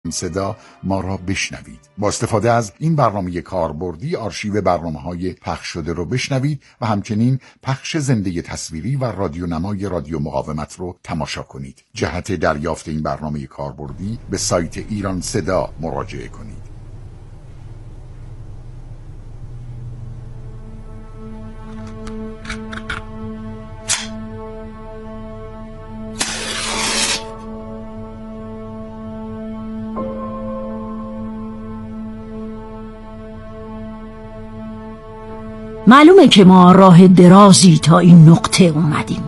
صدا ما را بشنوید. با استفاده از این برنامه کاربردی آرشیو برنامه‌های پخش شده رو بشنوید و همچنین پخش زنده تصویری و رادیونمای رادیو مقاومت رو تماشا کنید. جهت دریافت این برنامه کاربردی به سایت ایران صدا مراجعه کنید. معلومه که ما راه درازی تا این نقطه اومدیم.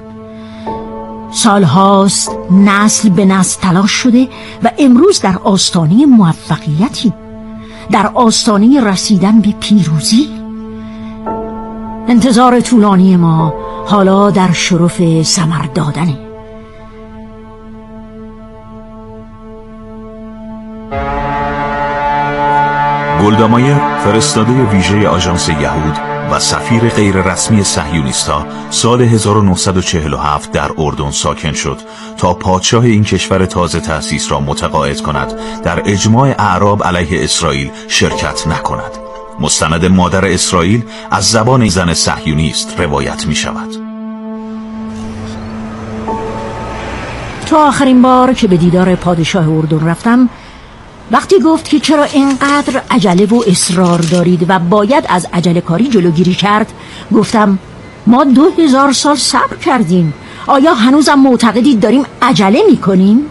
سالهاست نسل به نسل تلاش شده و امروز در آستانه موفقیتی، در آستانه رسیدن به پیروزی. انتظار طولانی ما حالا در شرف ثمر دادنه. گلدا مایر، فرستاده ویژه آژانس یهود و سفیر غیر رسمی صهیونیست‌ها، سال 1947 در اردن ساکن شد تا پادشاه این کشور تازه تأسیس را متقاعد کند در اجماع اعراب علیه اسرائیل شرکت نکند. مستند مادر اسرائیل از زبان زن صهیونیست روایت می شود. تا آخرین بار که به دیدار پادشاه اردن رفتم، وقتی گفت که چرا اینقدر عجله و اصرار دارید و باید از عجله کاری جلوگیری کرد، گفتم ما 2000 سال صبر کردیم. آیا هنوزم معتقدید داریم عجله میکنیم؟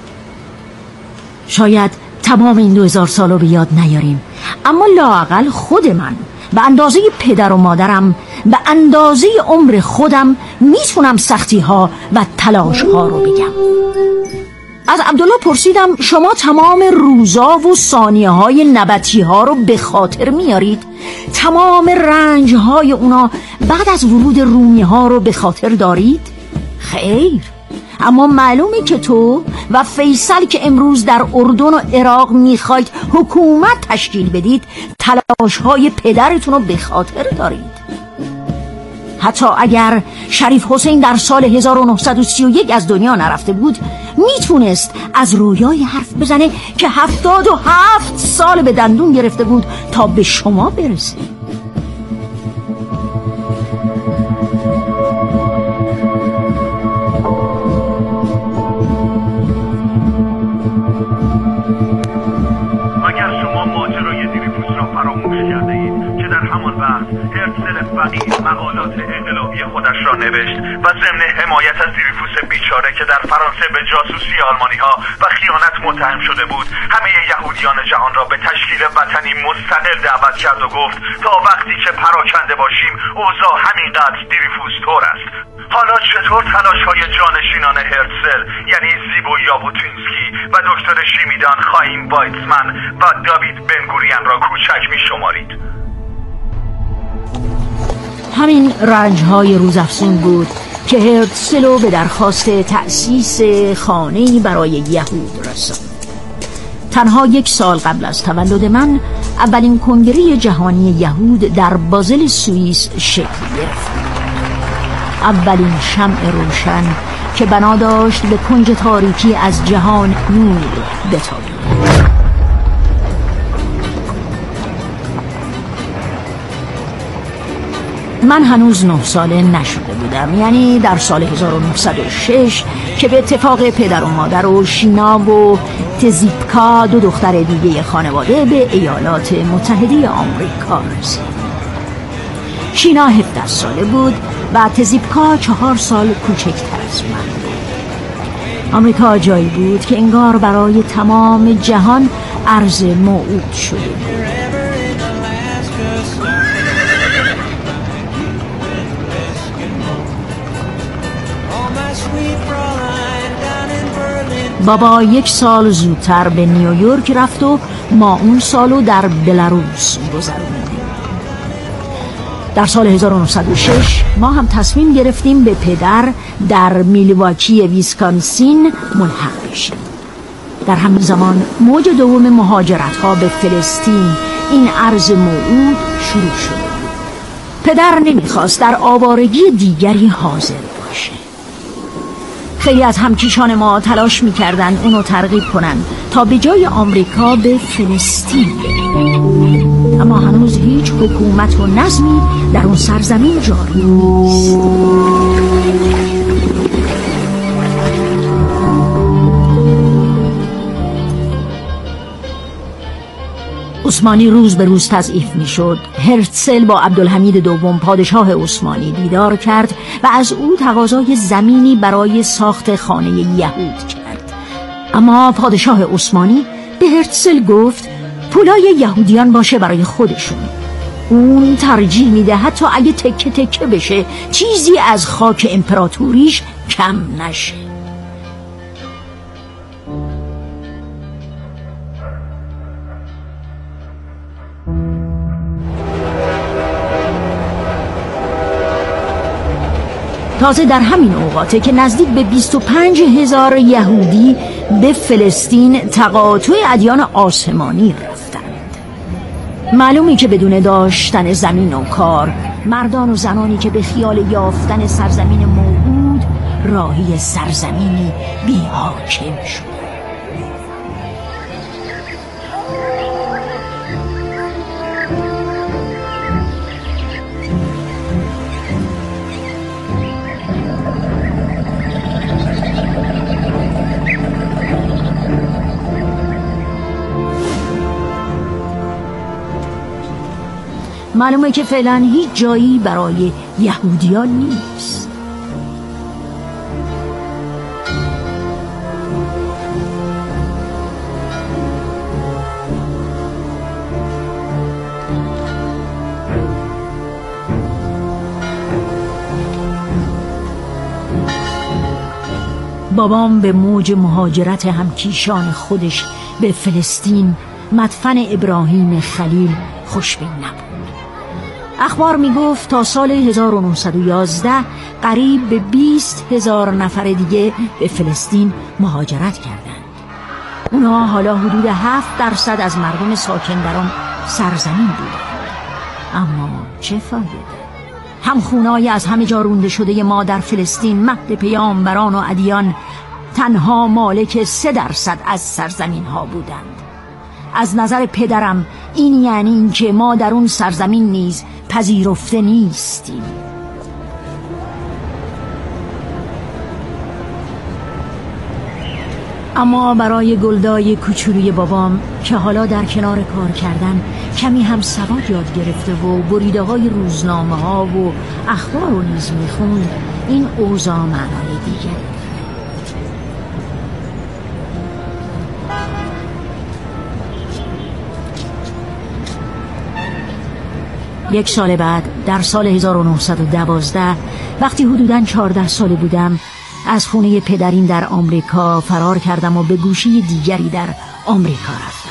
شاید تمام این 2000 سال رو به یاد نیاریم، اما لااقل خود من به اندازه پدر و مادرم، به اندازه عمر خودم میتونم سختی ها و تلاش ها رو بگم. از عبدالله پرسیدم شما تمام روزا و ثانیه های نبطی ها رو به خاطر میارید؟ تمام رنج های اونا بعد از ورود رومی ها رو به خاطر دارید؟ خیر، اما معلومه که تو و فیصل که امروز در اردن و عراق میخواید حکومت تشکیل بدید، تلاش های پدرتون رو به خاطر دارید. حتی اگر شریف حسین در سال 1931 از دنیا نرفته بود، میتونست از رویای حرف بزنه که 77 سال به دندون گرفته بود تا به شما برسه. اگر شما ماجرای دریفوس را فراموش کرده اید که در همان وقت هرتزل فقیر مقالات انقلابی خودش را نوشت و ضمن حمایت از دریفوس بیچاره که در فرانسه به جاسوسی آلمانی ها و خیانت متهم شده بود، همه یهودیان جهان را به تشکیل وطنی مستقل دعوت کرد و گفت تا وقتی که پراکنده باشیم اوضاع همینقدر دریفوس طور است. حالا چطور تلاش‌های جانشینان هرتزل یعنی زیبو یابوتینسکی و دکتر شیمیدان خایم وایتزمن و داوید بنگوریان را کوچک می‌شمارید؟ همین رنج‌های روزافزون بود که هرتزل به درخواست تأسیس خانه‌ای برای یهود رساند. تنها 1 سال قبل از تولد من اولین کنگره جهانی یهود در بازل سوئیس شکل گرفت. اولین شمع روشن که بنا داشت به کنج تاریکی از جهان نور بتابید. من هنوز 9 ساله نشده بودم، یعنی در سال 1906 که به اتفاق پدر و مادر و شینا و تزیپکا 2 دختر دیگه خانواده به ایالات متحده آمریکا رسید. شینا 17 ساله بود و تزیپکا 4 سال کوچکتر از من بود. آمریکا جایی بود که انگار برای تمام جهان ارض موعود شده بود. بابا 1 سال زودتر به نیویورک رفت و ما اون سالو در بلاروس گذروندیم. در سال 1906 ما هم تصمیم گرفتیم به پدر در میلواکی ویسکانسین ملحق بشیم. در همین زمان موج دوم مهاجرت ها به فلسطین، این ارض موعود، شروع شده بود. پدر نمیخواست در آوارگی دیگری حاضر باشه. خیلی از همکیشان ما تلاش می‌کردند اونو ترغیب کنند تا به جای آمریکا به فلسطین بره، اما هنوز هیچ حکومت و نظمی در اون سرزمین جاری نیست. عثمانی روز به روز تضعیف می شد. هرتزل با عبدالحمید دوم پادشاه عثمانی دیدار کرد و از او تقاضای زمینی برای ساخت خانه یهود کرد، اما پادشاه عثمانی به هرتزل گفت پولای یهودیان باشه برای خودشون. اون ترجیح میده حتی اگه تکه تکه بشه چیزی از خاک امپراتوریش کم نشه. تازه در همین اوقاته که نزدیک به 25,000 یهودی به فلسطین تقاطع ادیان آسمانی رفتند. معلومی که بدون داشتن زمین و کار، مردان و زنانی که به خیال یافتن سرزمین موعود راهی سرزمینی بی حاکم شد. معلومه که فعلا هیچ جایی برای یهودیان نیست. بابام به موج مهاجرت همکیشان خودش به فلسطین، مدفن ابراهیم خلیل، خوشبین نبود. اخبار میگفت تا سال 1911 قریب به 20,000 نفر دیگه به فلسطین مهاجرت کردند. اونا حالا حدود 7% از مردم ساکن در آن سرزمین بودند. اما چه فایده؟ همخونای از همه جا رونده شده ما در فلسطین، مهد پیامبران و ادیان، تنها مالک 3% از سرزمین ها بودند. از نظر پدرم این یعنی این که ما در اون سرزمین نیز پذیرفته نیستیم. اما برای گلدای کوچولوی بابام که حالا در کنار کار کردن کمی هم سواد یاد گرفته و بریده های روزنامه ها و اخبار رو نیز میخوند، این اوضاع معنای دیگری. یک سال بعد، در سال 1912، وقتی حدوداً 14 ساله بودم، از خونه پدریم در آمریکا فرار کردم و به گوشه دیگری در آمریکا رفتم.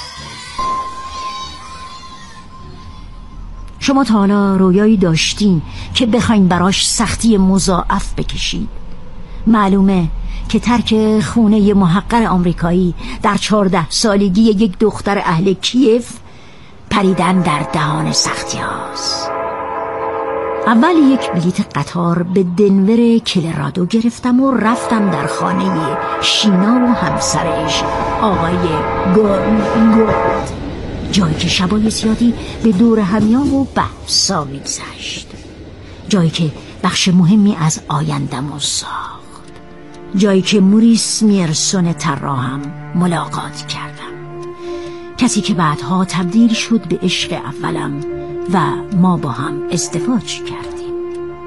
شما تا حالا رویایی داشتین که بخواین براش سختی مضاعف بکشید؟ معلومه که ترک خونه محقر آمریکایی در 14 سالگی یک دختر اهل کیف پریدن در دهان سختی هاست. اول یک بلیت قطار به دنور کلرادو گرفتم و رفتم در خانه شینا و همسرش آقای گورد، جایی که شبای زیادی به دور همیا و بحثا می‌گذشت، جایی که بخش مهمی از آینده‌مو ساخت، جایی که موریس میرسون طراحم ملاقات کردم، کسی که بعدها تبدیل شد به عشق اولم و ما با هم ازدواج کردیم.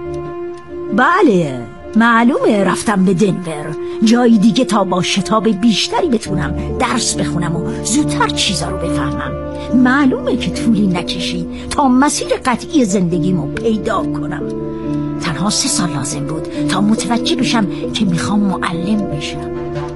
بله، معلومه رفتم به دنور، جایی دیگه تا با شتاب بیشتری بتونم درس بخونم و زودتر چیزا رو بفهمم. معلومه که طولی نکشید تا مسیر قطعی زندگیمو پیدا کنم. تنها 3 سال لازم بود تا متوجه بشم که میخوام معلم بشم.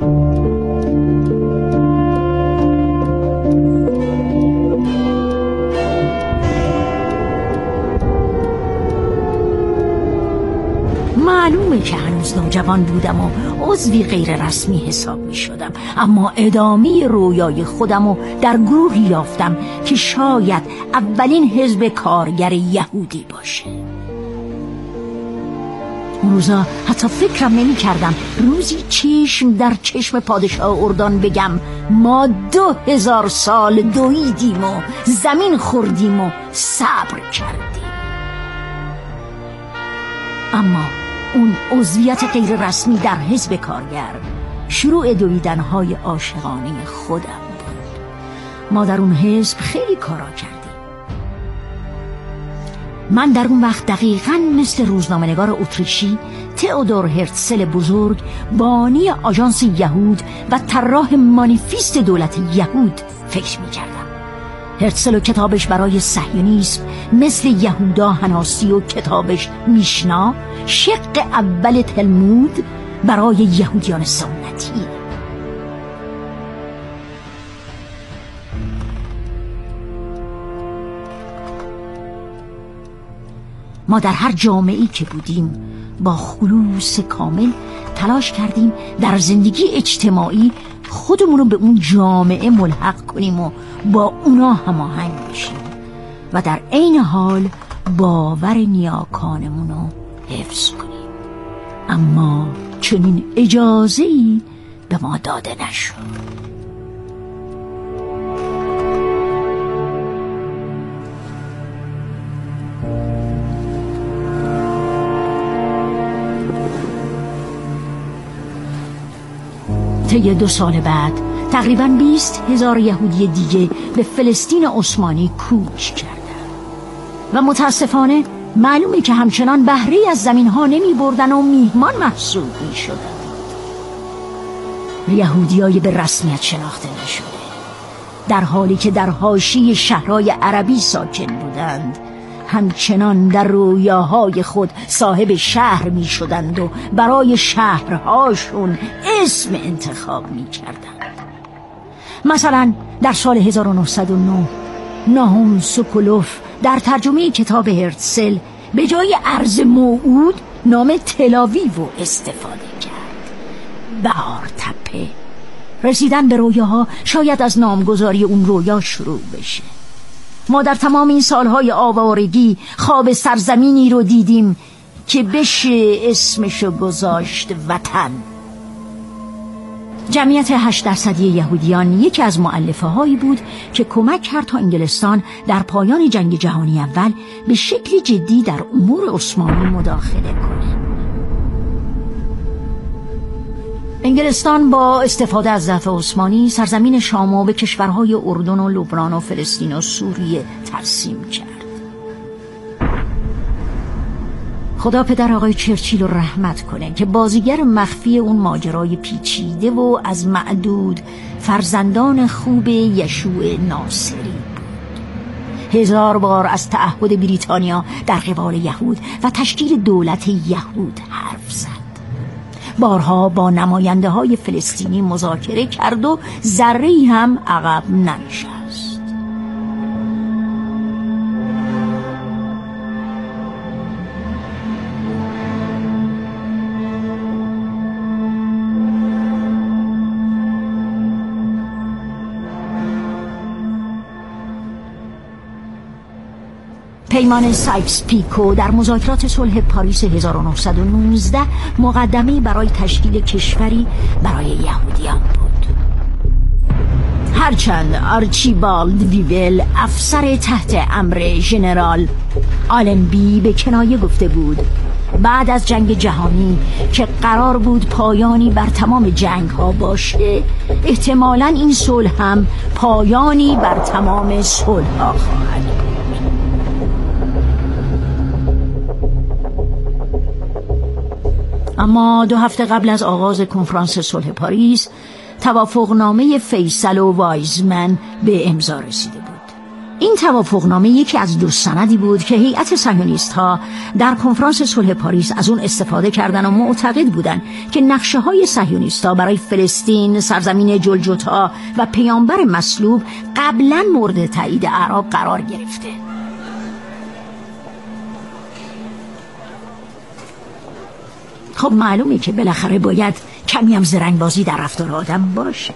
معلومه که هنوز نوجوان بودم و عضوی غیر رسمی حساب می شدم، اما ادامه رویای خودم رو در گروهی یافتم که شاید اولین حزب کارگر یهودی باشه. اون روزا حتی فکرم نمی کردم روزی چشم در چشم پادشاه اردن بگم ما 2000 سال دویدیم و زمین خوردیم و صبر کردیم. اما اون عضویت غیر رسمی در حزب کارگر شروع دویدن‌های عاشقانه خودم بود. ما در اون حزب خیلی کارا کردیم. من در اون وقت دقیقاً مثل روزنامه‌نگار اتریشی تئودور هرتزل بزرگ، بانی آژانس یهود و طراح مانیفست دولت یهود فکر می‌کردم. هرتزل و کتابش برای صهیونیسم مثل یهودا هناسی و کتابش میشنا، شق اول تلمود برای یهودیان سنتی. ما در هر جامعه‌ای که بودیم با خلوص کامل تلاش کردیم در زندگی اجتماعی خودمون رو به اون جامعه ملحق کنیم و با اونا هماهنگ بشیم و در عین حال باور نیاکانمون رو حفظ کنیم. اما چنین اجازه‌ای به ما داده نشد. طی 2 سال بعد تقریباً 20,000 یهودی دیگه به فلسطین عثمانی کوچ کردند و متاسفانه معلومه که همچنان بهره از زمین‌ها نمی بردن و میهمان محسوب می شدن. یهودیای به رسمیت شناخته نشده، در حالی که در حاشیه شهرهای عربی ساکن بودند، همچنان در رویاهای خود صاحب شهر می شدند و برای شهرهاشون اسم انتخاب می کردند. مثلا در سال 1909 ناهوم سوکولوف در ترجمه کتاب هرتزل به جای ارض موعود نام تلاویو استفاده کرد. بهار تپه. رسیدن به رویاها شاید از نامگذاری اون رویا شروع بشه. ما در تمام این سالهای آوارگی خواب سرزمینی رو دیدیم که بشه اسمشو گذاشت وطن. جمعیت 8% یهودیان یکی از مؤلفه هایی بود که کمک کرد تا انگلستان در پایان جنگ جهانی اول به شکل جدی در امور عثمانی مداخله کنه. انگلستان با استفاده از ضعف عثمانی سرزمین شامو به کشورهای اردن و لبنان و فلسطین و سوریه تقسیم کرد. خدا پدر آقای چرچیل رو رحمت کنه که بازیگر مخفی اون ماجرای پیچیده و از معدود فرزندان خوب یشوع ناصری بود. 1000 بار از تعهد بریتانیا در قبال یهود و تشکیل دولت یهود حرف زد. بارها با نماینده های فلسطینی مذاکره کرد و ذره‌ای هم عقب ننشست. پیمان سایکس پیکو در مذاکرات صلح پاریس 1919 مقدمه‌ای برای تشکیل کشوری برای یهودیان بود. هرچند آرچیبالد ویول افسر تحت امر ژنرال آلنبی به کنایه گفته بود بعد از جنگ جهانی که قرار بود پایانی بر تمام جنگ ها باشه، احتمالاً این صلح هم پایانی بر تمام صلح ها خواهد بود. اما 2 هفته قبل از آغاز کنفرانس صلح پاریس توافقنامه فیصل و وایزمن به امضا رسیده بود. این توافقنامه یکی از 2 سندی بود که هیئت صهیونیست‌ها در کنفرانس صلح پاریس از اون استفاده کردن و معتقد بودن که نقشه‌های صهیونیست‌ها برای فلسطین، سرزمین جلجتا و پیامبر مصلوب قبلاً مورد تایید اعراب قرار گرفته. خب معلومه که بالاخره باید کمی هم زرنگبازی در رفتار آدم باشه.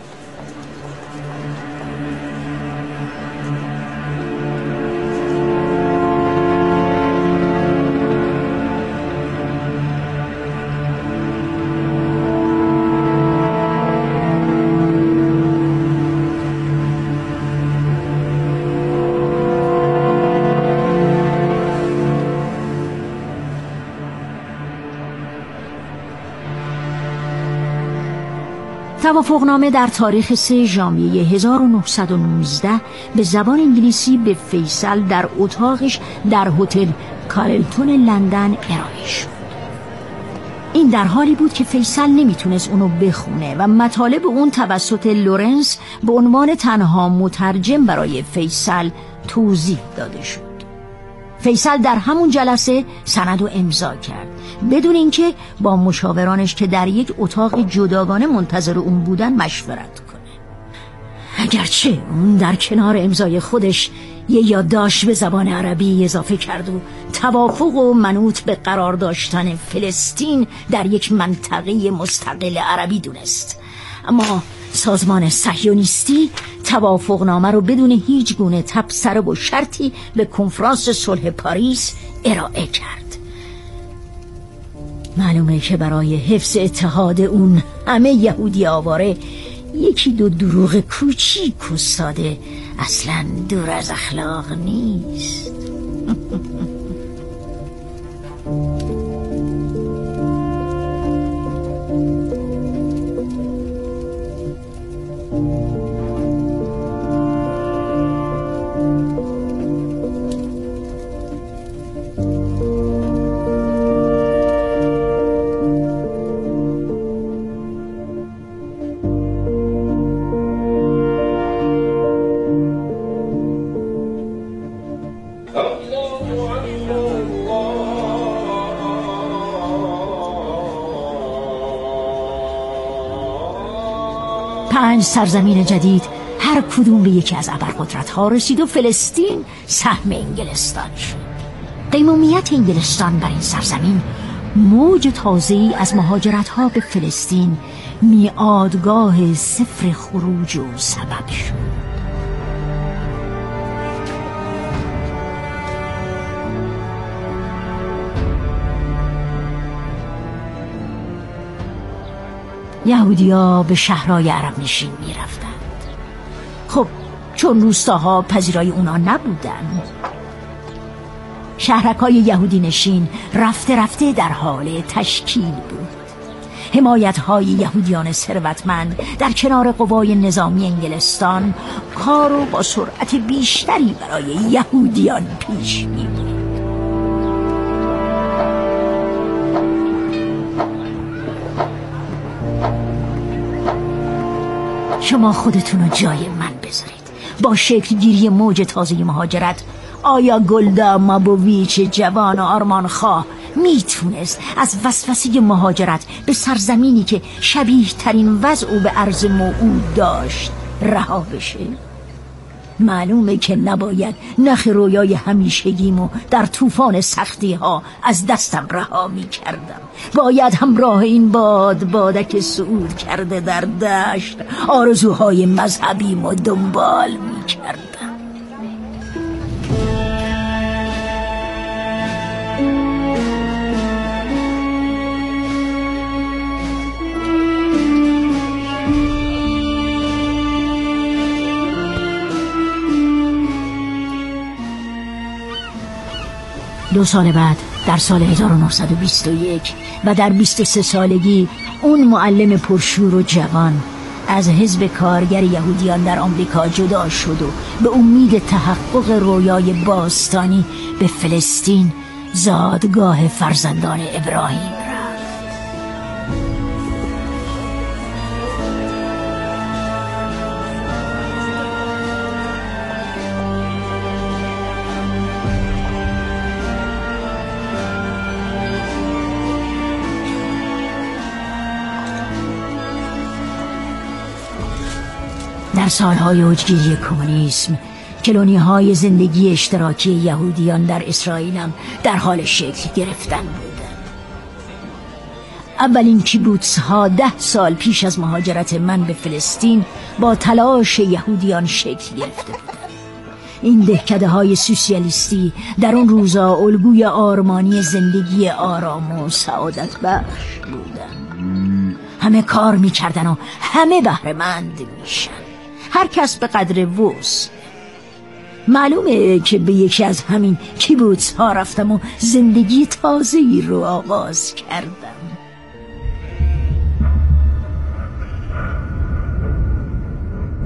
توافقنامه در تاریخ 3 ژانویه 1919 به زبان انگلیسی به فیصل در اتاقش در هتل کارلتون لندن ارائه شد. این در حالی بود که فیصل نمیتونست اونو بخونه و مطالب اون توسط لورنس به عنوان تنها مترجم برای فیصل توضیح داده شد. فیصل در همون جلسه سند رو امضا کرد بدون اینکه با مشاورانش که در یک اتاق جداگانه منتظر اون بودن مشورت کنه. اگرچه اون در کنار امضای خودش یه یادداشت به زبان عربی اضافه کرد و توافق و منوط به قرار داشتن فلسطین در یک منطقه مستقل عربی دونست، اما سازمان صهیونیستی توافقنامه رو بدون هیچ گونه تبصره و شرطی به کنفرانس صلح پاریس ارائه کرد. معلومه که برای حفظ اتحاد اون همه یهودی آواره یکی دو دروغ کوچیک و ساده اصلا دور از اخلاق نیست. پنج سرزمین جدید هر کدوم به یکی از ابرقدرت‌ها رسید و فلسطین سهم انگلستان شد. قیمومیت انگلستان بر این سرزمین موج تازه‌ای از مهاجرت‌ها به فلسطین میعادگاه صفر خروج و سبب شد. یهودی‌ها به شهرهای عرب نشین می رفتند. خب چون روستاها پذیرای اونا نبودن، شهرک‌های یهودی نشین رفته رفته در حال تشکیل بود. حمایت‌های یهودیان ثروتمند در کنار قوای نظامی انگلستان کارو با سرعت بیشتری برای یهودیان پیش می‌برد. شما خودتون رو جای من بذارید. با شکل گیری موج تازه مهاجرت، آیا گلدا مابوویچ جوان و آرمانخواه میتونست از وسوسه مهاجرت به سرزمینی که شبیه ترین وضع او به عرض موعود داشت رها بشه؟ معلومه که نباید نخ رویای همیشگیمو در طوفان سختی ها از دستم رها می کردم. باید همراه این بادک صعود کرده در دشت آرزوهای مذهبیمو دنبال می کردم. دو سال بعد در سال 1921 و در 23 سالگی اون معلم پرشور و جوان از حزب کارگر یهودیان در آمریکا جدا شد و به امید تحقق رویای باستانی به فلسطین، زادگاه فرزندان ابراهیم رفت. در سالهای اوجگیری کمونیسم، کلونی‌های زندگی اشتراکی یهودیان در اسرائیل هم در حال شکل گرفتن بودند. اولین کیبوتس‌ها 10 سال پیش از مهاجرت من به فلسطین با تلاش یهودیان شکل گرفته بودند. این دهکده‌های سوسیالیستی در اون روزا الگوی آرمانی زندگی آرام و سعادت بخش بودند. همه کار می‌کردن و همه بهره‌مند میشن، هر کس به قدر وسع. معلومه که به یکی از همین کیبوتس ها رفتم و زندگی تازه‌ای رو آغاز کردم.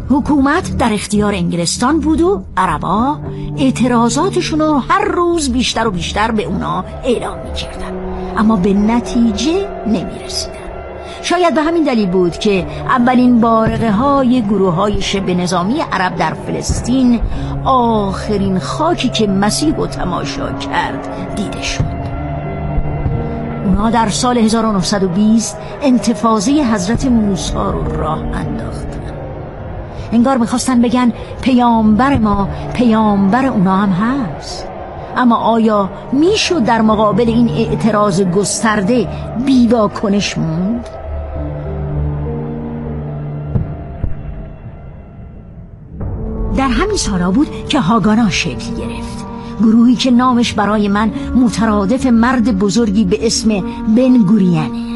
حکومت در اختیار انگلستان بود و عربا اعتراضاتشون رو هر روز بیشتر و بیشتر به اونا اعلام می‌کردن، اما به نتیجه نمی‌رسیدن. شاید به همین دلیل بود که اولین بارقه‌های گروه‌های شبه نظامی عرب در فلسطین آخرین خاکی که مسیح رو تماشا کرد دیده شد. اونا در سال 1920 انتفاضه حضرت موسی رو راه انداختن. انگار میخواستن بگن پیامبر ما پیامبر اونا هم هست. اما آیا میشد در مقابل این اعتراض گسترده بی‌واکنش موند؟ در همین سالا بود که هاگانا شکل گرفت، گروهی که نامش برای من مترادف مرد بزرگی به اسم بن گوریانه.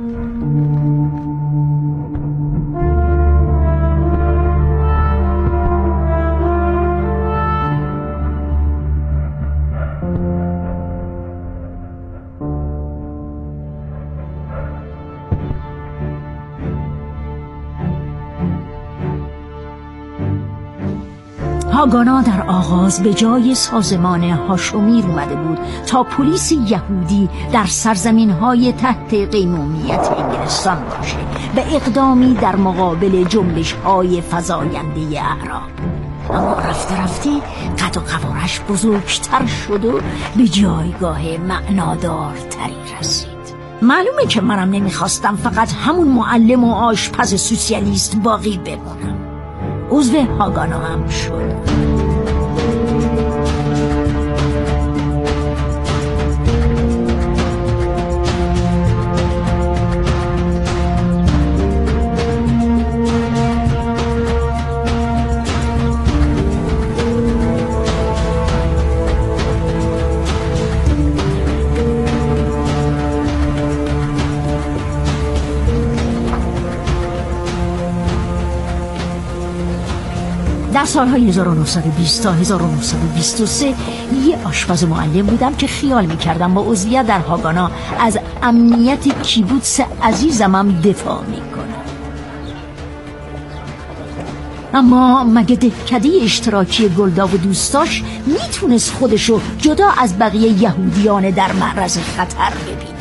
هاگانا در آغاز به جای سازمان هاشمیر اومده بود تا پلیس یهودی در سرزمین‌های تحت قیمومیت انگلستان باشه و اقدامی در مقابل جنبش‌های فزاینده اعراب. اما رفته رفته قد و قوارش بزرگتر شد و به جایگاه معنادارتری رسید. معلومه که منم نمیخواستم فقط همون معلم و آشپز سوسیالیست باقی بمونم. عضو هاگانا هم شد. در سالهای 1920 تا 1923 یه آشپز معلم بودم که خیال میکردم با عضویت در هاگانا از امنیت کیبوتس عزیزمم دفاع میکنم. اما مگه دهکده اشتراکی گلدا و دوستاش میتونست خودشو جدا از بقیه یهودیان در معرض خطر ببینه؟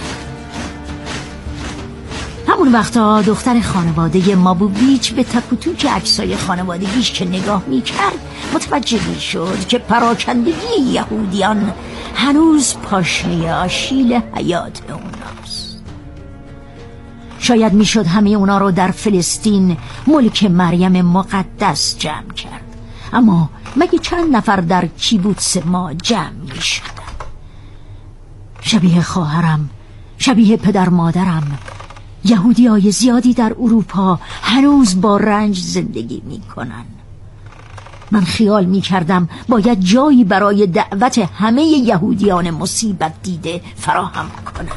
همون وقتا دختر خانواده مابوویچ به تک و توک عکسای خانوادگیش که نگاه میکرد متوجه میشد که پراکندگی یهودیان هنوز پاشنه آشیل حیات اوناست. شاید میشد همه اونا رو در فلسطین ملک مریم مقدس جمع کرد، اما مگه چند نفر در کیبوتس ما جمع میشدن؟ شبیه خواهرم، شبیه پدر مادرم، یهودیای زیادی در اروپا هنوز با رنج زندگی میکنن. من خیال میکردم باید جایی برای دعوت همه یهودیان مصیبت دیده فراهم کنم.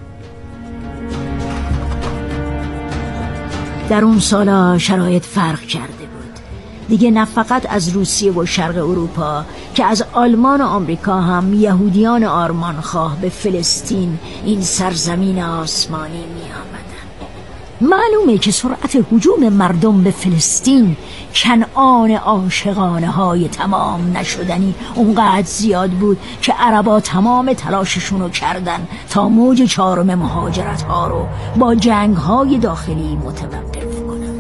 در اون سالا شرایط فرق کرده بود. دیگه نه فقط از روسیه و شرق اروپا که از آلمان و آمریکا هم یهودیان آرمانخواه به فلسطین، این سرزمین آسمانی می آمدن. معلومه که سرعت هجوم مردم به فلسطین، کنعان عاشقانه های تمام نشدنی، اونقدر زیاد بود که عربا تمام تلاششونو کردن تا موج چهارم مهاجرت ها رو با جنگ های داخلی متوقف کنن.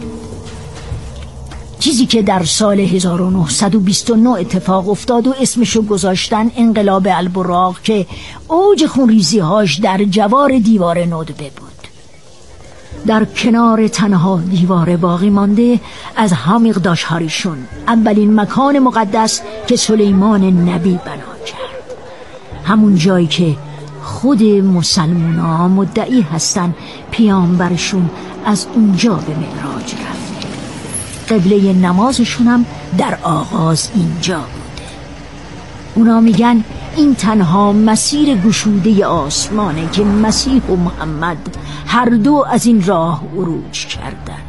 چیزی که در سال 1929 اتفاق افتاد و اسمشو گذاشتن انقلاب البراق که اوج خونریزی هاش در جوار دیوار ندبه بود. در کنار تنها دیوار باقی مانده از هامیقداش هاریشون، اولین مکان مقدس که سلیمان نبی بنا کرد، همون جایی که خود مسلمونا مدعی هستن پیامبرشون از اونجا به معراج رفته. قبله نمازشون هم در آغاز اینجا بوده. اونا میگن این تنها مسیر گشوده آسمانه که مسیح و محمد هر دو از این راه عروج کردن.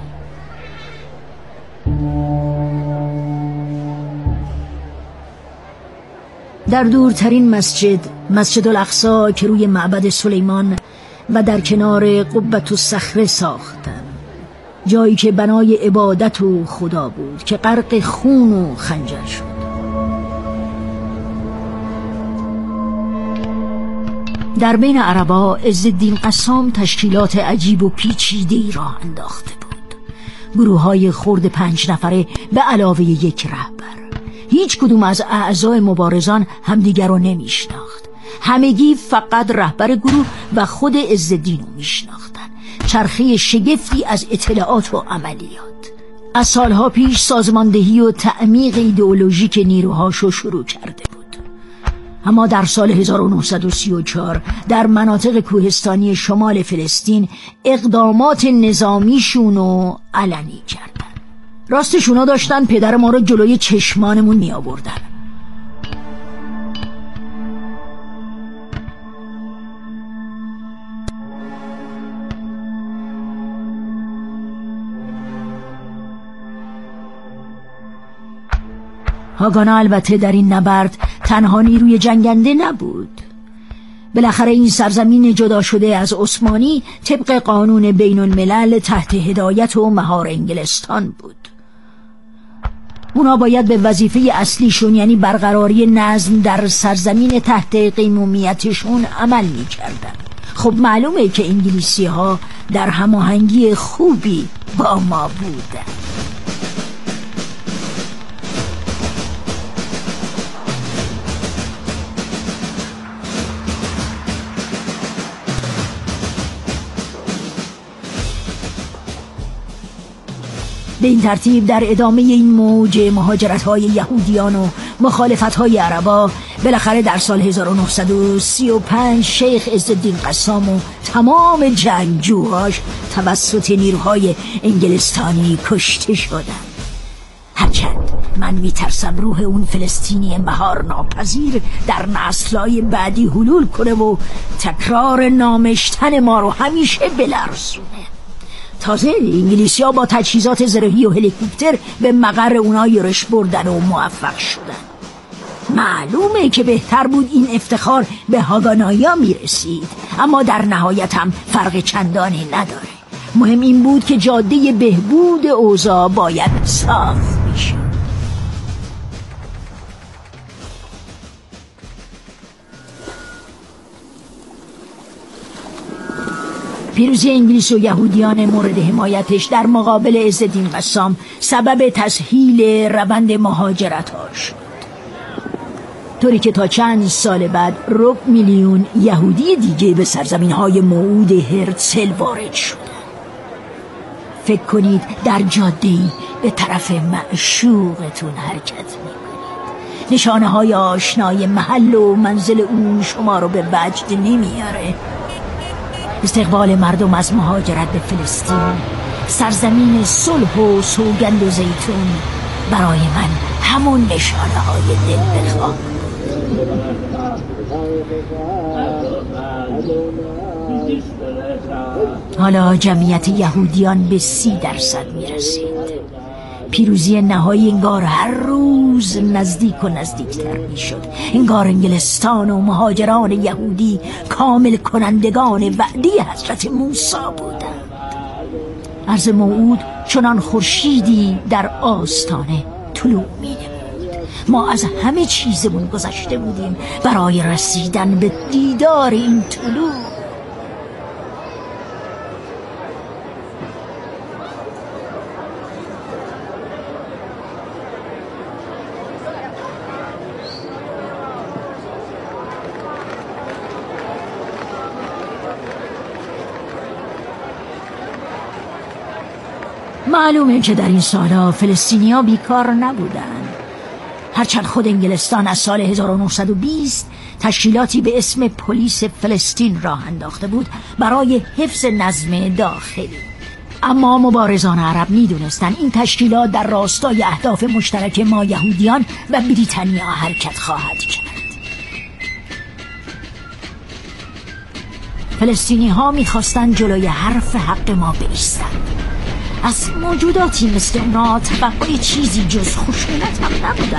در دورترین مسجد الاقصی که روی معبد سلیمان و در کنار قبة الصخره ساختن. جایی که بنای عبادت و خدا بود که غرق خون و خنجر شد. در بین عربا عزالدین قسام تشکیلات عجیب و پیچیده‌ای راه انداخته بود. گروه‌های خرد 5 نفره به علاوه یک رهبر. هیچ کدوم از اعضای مبارزان همدیگر رو نمیشناخت. همگی فقط رهبر گروه و خود عزالدین رو میشناختن. چرخه شگفتی از اطلاعات و عملیات. از سالها پیش سازماندهی و تعمیق ایدئولوژیک نیروهاشو شروع کرده بود. اما در سال 1934 در مناطق کوهستانی شمال فلسطین اقدامات نظامیشونو علنی کردن. راستشونا داشتن پدر ما رو جلوی چشمانمون می آوردن. هاگانا البته در این نبرد تنها نیروی جنگنده نبود. بالاخره این سرزمین جدا شده از عثمانی طبق قانون بین الملل تحت هدایت و مهار انگلستان بود. اونا باید به وظیفه اصلیشون یعنی برقراری نظم در سرزمین تحت قیمومیتشون عمل می کردن. خب معلومه که انگلیسی ها در هماهنگی خوبی با ما بودن. به این ترتیب در ادامه این موج مهاجرت‌های یهودیان و مخالفت‌های عربا بالاخره در سال 1935 شیخ عزالدین قسام و تمام جنگجوهاش توسط نیروهای انگلستانی کشته شدند. هرچند من میترسم روح اون فلسطینی مهار ناپذیر در نسل‌های بعدی حلول کنه و تکرار نامشتن ما رو همیشه بلرزونه. تازه انگلیسی ها با تجهیزات زرهی و هلیکوپتر به مقر اونا یورش بردن و موفق شدن. معلومه که بهتر بود این افتخار به هاگانایا میرسید، اما در نهایت هم فرق چندانی نداره. مهم این بود که جاده بهبود اوضاع باید صاف میشه. پیروزی انگلیس و یهودیان مورد حمایتش در مقابل عزالدین قسام سبب تسهیل روند مهاجرت‌ها شد، طوری که تا چند سال بعد 250,000 یهودی دیگه به سرزمین‌های موعود هرتزل وارد شدند. فکر کنید در جاده‌ای به طرف معشوقتون حرکت می‌کنید. نشانه‌های آشنای محل و منزل اون شما رو به وجد نمیاره. استقبال مردم از مهاجرت به فلسطین، سرزمین صلح و سوگند و زیتون، برای من همون نشانه های دل بخواه. حالا جمعیت یهودیان به 30% میرسید. پیروزی نهایی انگار هر روز نزدیک و نزدیکتر می شد. انگار انگلستان و مهاجران یهودی کامل کنندگان وعده حضرت موسی بودند. عرض موعود چنان خورشیدی در آستانه طلوع می نمود. ما از همه چیزمون گذشته بودیم برای رسیدن به دیدار این طلوع. معلومه که در این سالها فلسطینی‌ها بیکار نبودن. هرچند خود انگلستان از سال 1920 تشکیلاتی به اسم پلیس فلسطین راه انداخته بود برای حفظ نظم داخلی. اما مبارزان عرب می‌دونستن این تشکیلات در راستای اهداف مشترک ما یهودیان و بریتانیا حرکت خواهد کرد. فلسطینی‌ها می‌خواستن جلوی حرف حق ما بایستن. از موجوداتی مثل اونا توقع چیزی جز خشونت هم نبودن.